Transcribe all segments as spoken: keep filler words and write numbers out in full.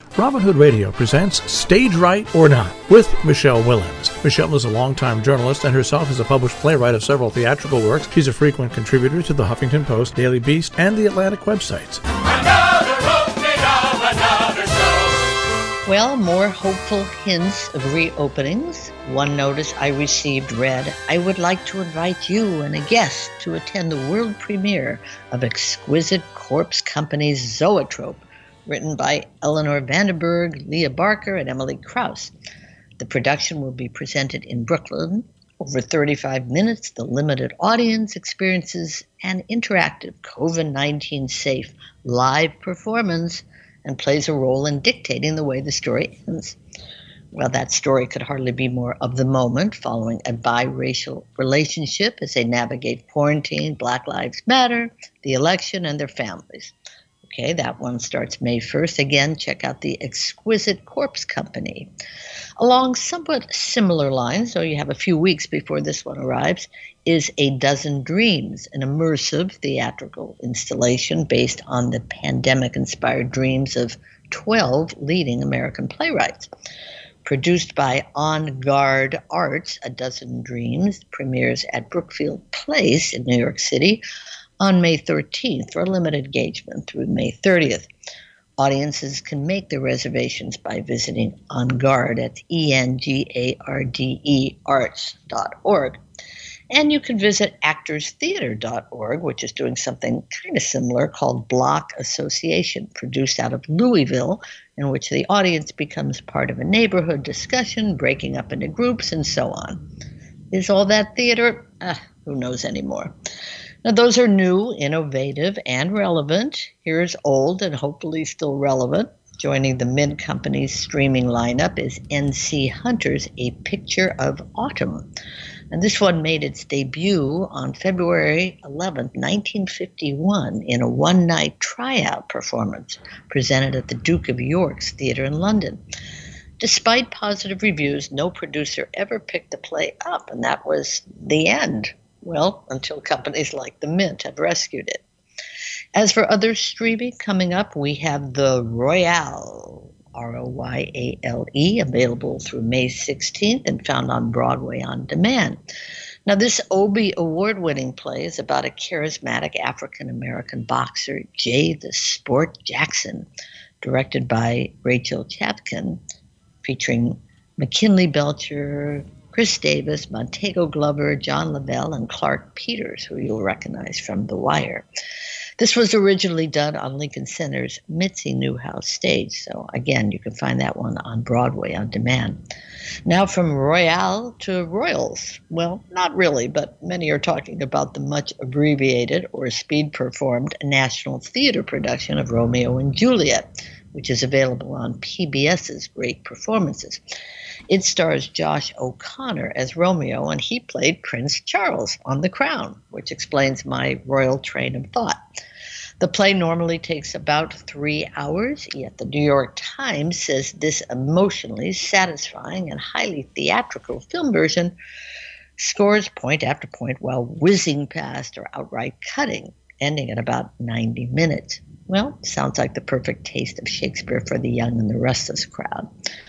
Robin Hood Radio presents Stage Right or Not with Michelle Willens. Michelle is a longtime journalist and herself is a published playwright of several theatrical works. She's a frequent contributor to the Huffington Post, Daily Beast, and the Atlantic websites. Another opening of another show. Well, more hopeful hints of reopenings. One notice I received read, I would like to invite you and a guest to attend the world premiere of Exquisite Corpse Company's Zoetrope, written by Eleanor Vandenberg, Leah Barker, and Emily Krauss. The production will be presented in Brooklyn. Over thirty-five minutes, the limited audience experiences an interactive COVID nineteen safe live performance and plays a role in dictating the way the story ends. Well, that story could hardly be more of the moment, following a biracial relationship as they navigate quarantine, Black Lives Matter, the election, and their families. Okay, that one starts May first. Again, check out the Exquisite Corpse Company. Along somewhat similar lines, so you have a few weeks before this one arrives, is A Dozen Dreams, an immersive theatrical installation based on the pandemic-inspired dreams of twelve leading American playwrights. Produced by On Guard Arts, A Dozen Dreams premieres at Brookfield Place in New York City on May thirteenth for a limited engagement through May thirtieth. Audiences can make their reservations by visiting On Guard at E N G A R D E arts dot org. And you can visit actors theater dot org, which is doing something kind of similar called Block Association, produced out of Louisville, in which the audience becomes part of a neighborhood discussion, breaking up into groups, and so on. Is all that theater? Ah, who knows anymore? Now, those are new, innovative, and relevant. Here's old and hopefully still relevant. Joining the Mint Company's streaming lineup is N C Hunters, A Picture of Autumn. And this one made its debut on February eleventh, nineteen fifty-one, in a one-night tryout performance presented at the Duke of York's Theatre in London. Despite positive reviews, no producer ever picked the play up, and that was the end. Well, until companies like the Mint have rescued it. As for other streaming coming up, we have The Royale, R O Y A L E, available through May sixteenth and found on Broadway on demand. Now, this Obie award-winning play is about a charismatic African-American boxer, Jay the Sport Jackson, directed by Rachel Chapkin, featuring McKinley Belcher, Chris Davis, Montego Glover, John Lavelle, and Clark Peters, who you'll recognize from The Wire. This was originally done on Lincoln Center's Mitzi Newhouse stage, so again, you can find that one on Broadway on demand. Now from Royale to Royals. Well, not really, but many are talking about the much abbreviated or speed-performed National Theater production of Romeo and Juliet, which is available on P B S's Great Performances. It stars Josh O'Connor as Romeo, and he played Prince Charles on The Crown, which explains my royal train of thought. The play normally takes about three hours, yet the New York Times says this emotionally satisfying and highly theatrical film version scores point after point while whizzing past or outright cutting, ending at about ninety minutes. Well, sounds like the perfect taste of Shakespeare for the young and the restless crowd.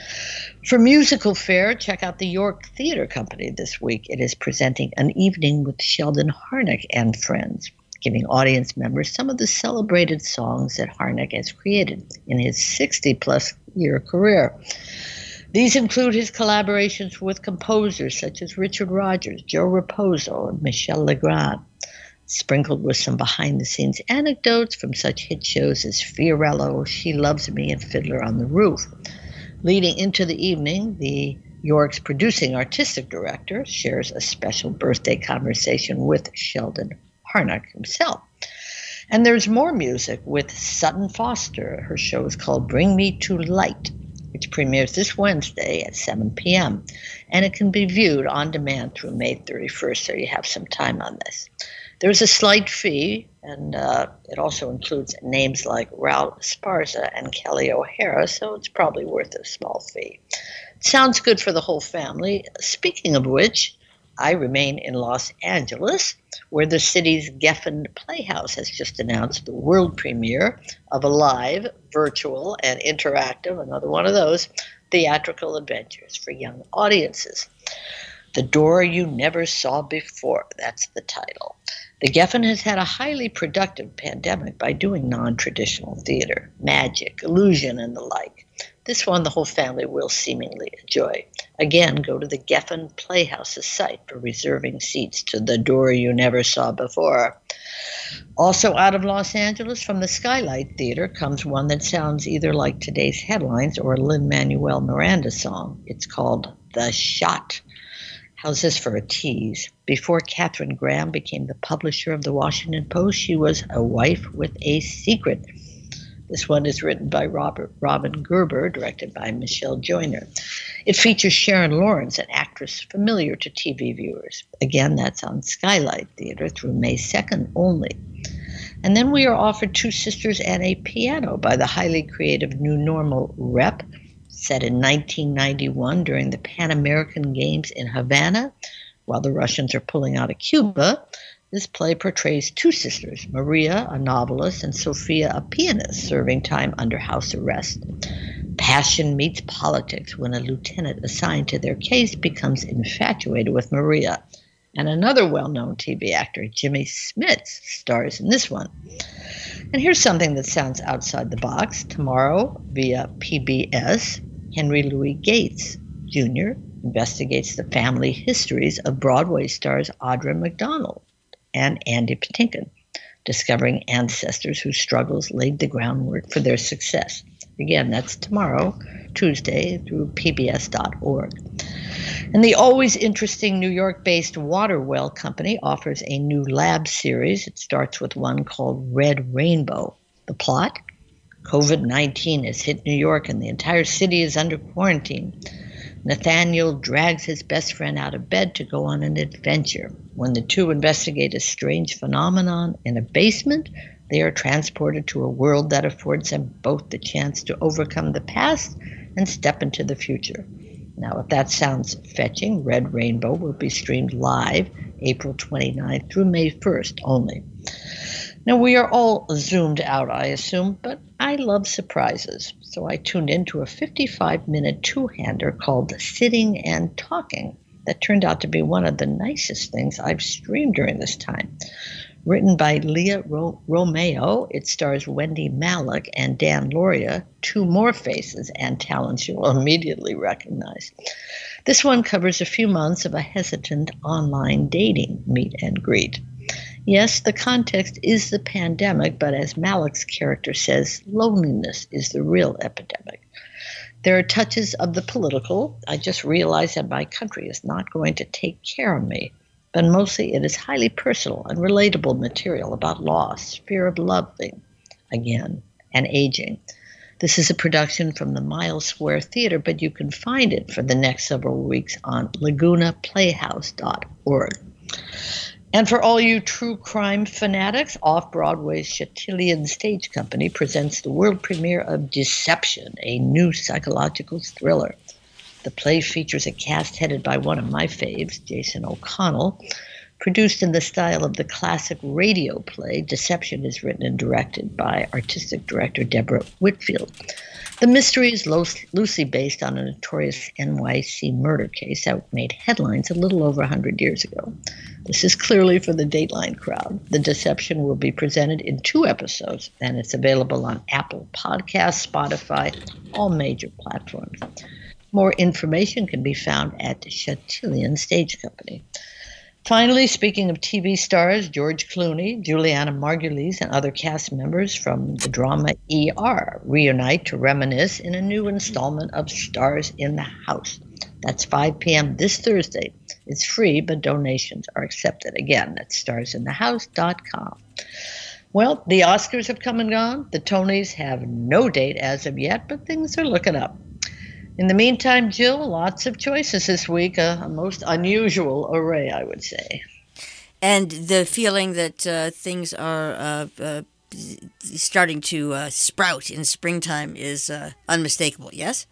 For musical fare, check out the York Theatre Company this week. It is presenting An Evening with Sheldon Harnick and Friends, giving audience members some of the celebrated songs that Harnick has created in his sixty-plus year career. These include his collaborations with composers such as Richard Rodgers, Joe Raposo, and Michel Legrand, sprinkled with some behind-the-scenes anecdotes from such hit shows as Fiorello, She Loves Me, and Fiddler on the Roof. Leading into the evening, the York's producing artistic director shares a special birthday conversation with Sheldon Harnick himself. And there's more music with Sutton Foster. Her show is called Bring Me to Light, which premieres this Wednesday at seven p.m. And it can be viewed on demand through May thirty-first, so you have some time on this. There's a slight fee, and uh, it also includes names like Raul Esparza and Kelly O'Hara, so it's probably worth a small fee. It sounds good for the whole family. Speaking of which, I remain in Los Angeles, where the city's Geffen Playhouse has just announced the world premiere of a live, virtual, and interactive, another one of those, theatrical adventures for young audiences. The Door You Never Saw Before, that's the title. The Geffen has had a highly productive pandemic by doing non-traditional theater, magic, illusion, and the like. This one the whole family will seemingly enjoy. Again, go to the Geffen Playhouse's site for reserving seats to The Door You Never Saw Before. Also out of Los Angeles, from the Skylight Theater, comes one that sounds either like today's headlines or a Lin-Manuel Miranda song. It's called The Shot. How's this for a tease? Before Katharine Graham became the publisher of the Washington Post, she was a wife with a secret. This one is written by Robert Robin Gerber, directed by Michelle Joyner. It features Sharon Lawrence, an actress familiar to T V viewers. Again, that's on Skylight Theater through May second only. And then we are offered Two Sisters and a Piano by the highly creative New Normal Rep, set in nineteen ninety-one during the Pan American Games in Havana, while the Russians are pulling out of Cuba. This play portrays two sisters, Maria, a novelist, and Sophia, a pianist, serving time under house arrest. Passion meets politics when a lieutenant assigned to their case becomes infatuated with Maria. And another well-known T V actor, Jimmy Smits, stars in this one. And here's something that sounds outside the box. Tomorrow, via P B S, Henry Louis Gates, Junior investigates the family histories of Broadway stars Audra McDonald and Andy Patinkin, discovering ancestors whose struggles laid the groundwork for their success. Again, that's tomorrow, Tuesday, through P B S dot org. And the always interesting New York-based Waterwell Company offers a new lab series. It starts with one called Red Rainbow. The plot? COVID nineteen has hit New York and the entire city is under quarantine. Nathaniel drags his best friend out of bed to go on an adventure. When the two investigate a strange phenomenon in a basement, they are transported to a world that affords them both the chance to overcome the past and step into the future. Now, if that sounds fetching, Red Rainbow will be streamed live April twenty-ninth through May first only. Now, we are all zoomed out, I assume, but I love surprises. So I tuned into a fifty-five minute two-hander called Sitting and Talking that turned out to be one of the nicest things I've streamed during this time. Written by Leah Ro- Romeo, it stars Wendy Malick and Dan Lauria, two more faces and talents you'll immediately recognize. This one covers a few months of a hesitant online dating meet and greet. Yes, the context is the pandemic, but as Malick's character says, loneliness is the real epidemic. There are touches of the political. I just realized that my country is not going to take care of me. But mostly it is highly personal and relatable material about loss, fear of loving, again, and aging. This is a production from the Miles Square Theater, but you can find it for the next several weeks on Laguna Playhouse dot org. And for all you true crime fanatics, Off-Broadway's Chatillon Stage Company presents the world premiere of Deception, a new psychological thriller. The play features a cast headed by one of my faves, Jason O'Connell. Produced in the style of the classic radio play, Deception is written and directed by artistic director Deborah Whitfield. The mystery is lo- loosely based on a notorious N Y C murder case that made headlines a little over one hundred years ago. This is clearly for the Dateline crowd. The Deception will be presented in two episodes, and it's available on Apple Podcasts, Spotify, all major platforms. More information can be found at Chatillon Stage Company. Finally, speaking of T V stars, George Clooney, Juliana Margulies, and other cast members from the drama E R reunite to reminisce in a new installment of Stars in the House. That's five p.m. this Thursday. It's free, but donations are accepted. Again, that's stars in the house dot com. Well, the Oscars have come and gone. The Tonys have no date as of yet, but things are looking up. In the meantime, Jill, lots of choices this week, a, a most unusual array, I would say. And the feeling that uh, things are uh, uh, starting to uh, sprout in springtime is uh, unmistakable, yes?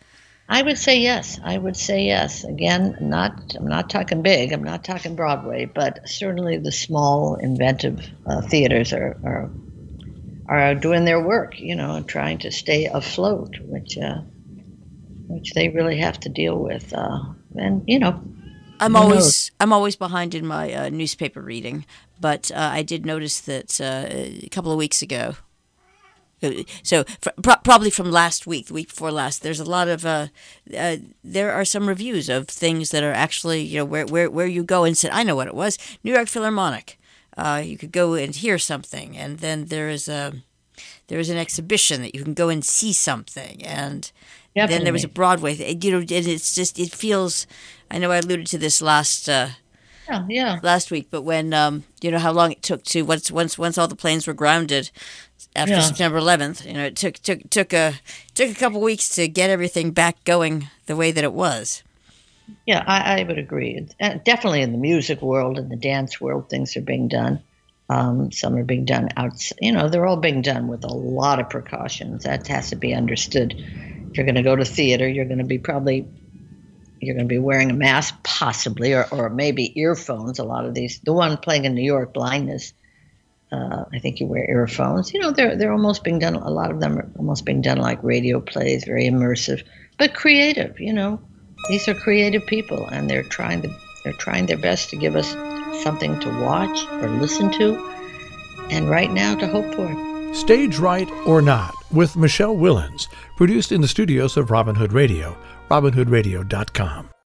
I would say yes. I would say yes. Again, not I'm not talking big. I'm not talking Broadway, but certainly the small, inventive uh, theaters are, are are doing their work. You know, and trying to stay afloat, which uh, which they really have to deal with. Uh, and you know, I'm who always knows? I'm always behind in my uh, newspaper reading, but uh, I did notice that uh, a couple of weeks ago. So fr- pro- probably from last week, the week before last, there's a lot of uh, uh, there are some reviews of things that are actually, you know, where where where you go and say, I know what it was, New York Philharmonic. Uh, you could go and hear something, and then there is a there is an exhibition that you can go and see something, and then there was a Definitely. Broadway. You know, it, it's just it feels. I know I alluded to this last. Uh, Yeah, yeah, last week, but when um, you know how long it took to once once once all the planes were grounded after yeah. September eleventh, you know, it took took took a took a couple weeks to get everything back going the way that it was. Yeah, I, I would agree. It's, uh, definitely in the music world and the dance world, things are being done. Um, some are being done out. You know, they're all being done with a lot of precautions. That has to be understood. If you're going to go to theater, you're going to be probably you're going to be wearing a mask, possibly, or, or maybe earphones. A lot of these, the one playing in New York, Blindness, uh, I think you wear earphones. You know, they're they're almost being done. A lot of them are almost being done like radio plays, very immersive, but creative. You know, these are creative people, and they're trying to they're trying their best to give us something to watch or listen to, and right now to hope for. Stage Right or Not with Michelle Willens, produced in the studios of Robin Hood Radio, robin hood radio dot com.